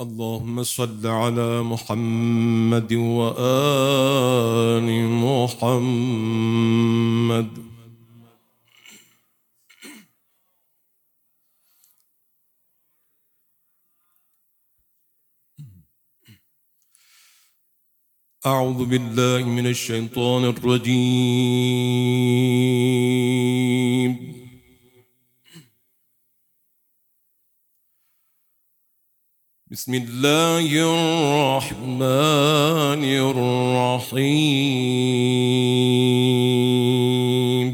اللهم صل على محمد وآل محمد. أعوذ بالله من الشيطان الرجيم. بسم الله الرحمن الرحيم.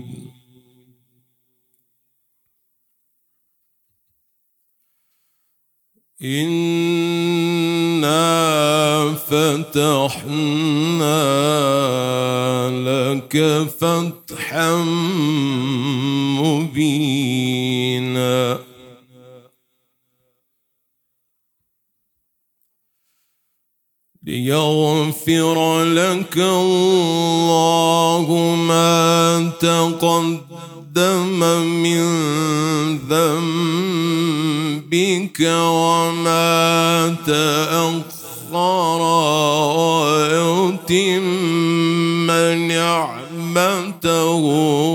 إنا فتحنا لك فتحا مبينا ليغفر لك الله ما تقدم من ذنبك وما تأخر ويتم نعمته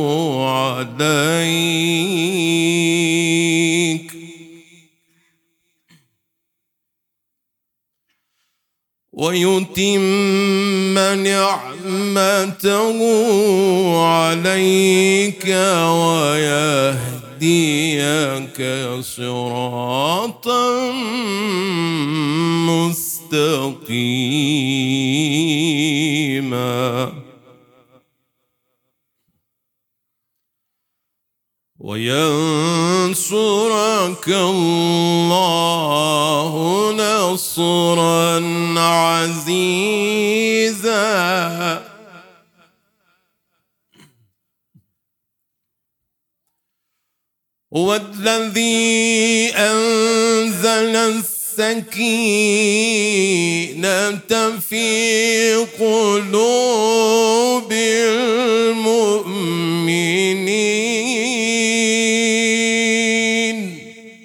عليك ويهديك صراطا مستقيما وينصرك الله نصرا عزيزا هو الذي أنزل السكينة في قلوب المؤمنين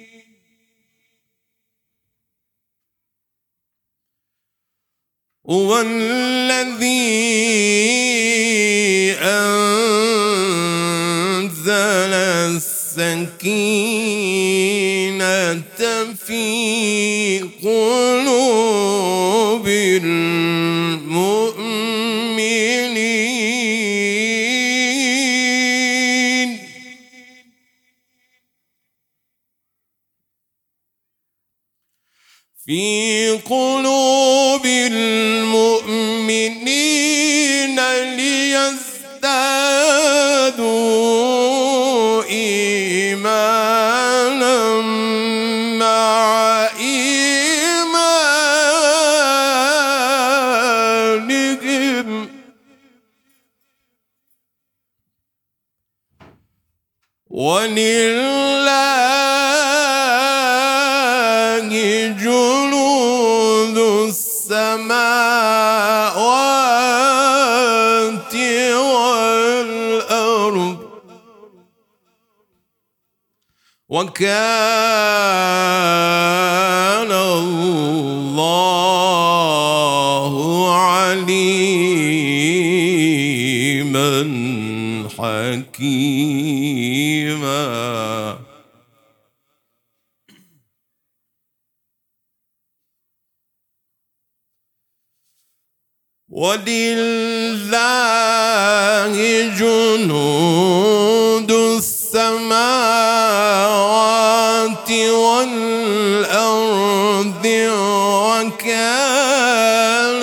هو الذي أنزل السكينة في قلوب المؤمنين في قلوب المؤمنين ليزدادوا إيمانا مع إيمانهم ولله جنود السماوات والأرض وكان الله عليما حكيما. ولله جنود السماوات والأرض وكان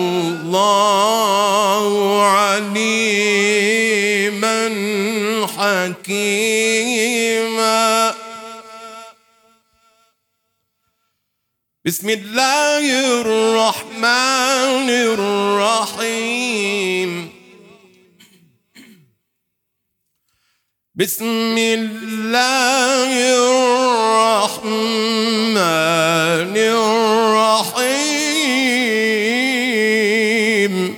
الله عليما حكيما. بسم الله الرحمن الرحيم. بسم الله الرحمن الرحيم.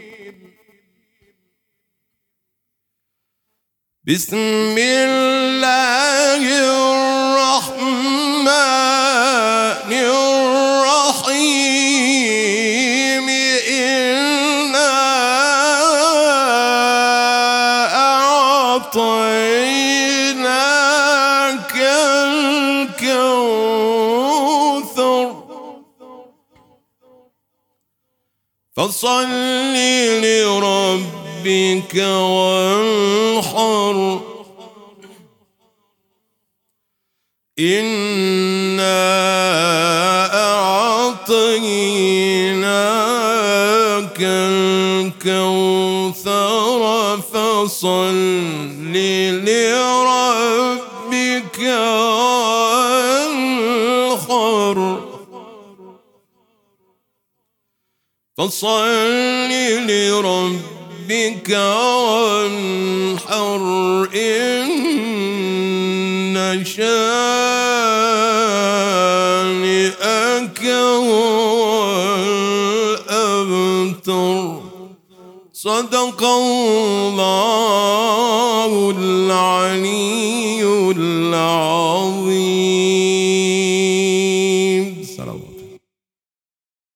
بسم الله الرحمن الرحيم. فصل لربك وانحر إنا أعطيناك الكوثر فصل لربك وانحر فصل لربك وانحر إن شانئك هو الأبتر. صدق الله العلي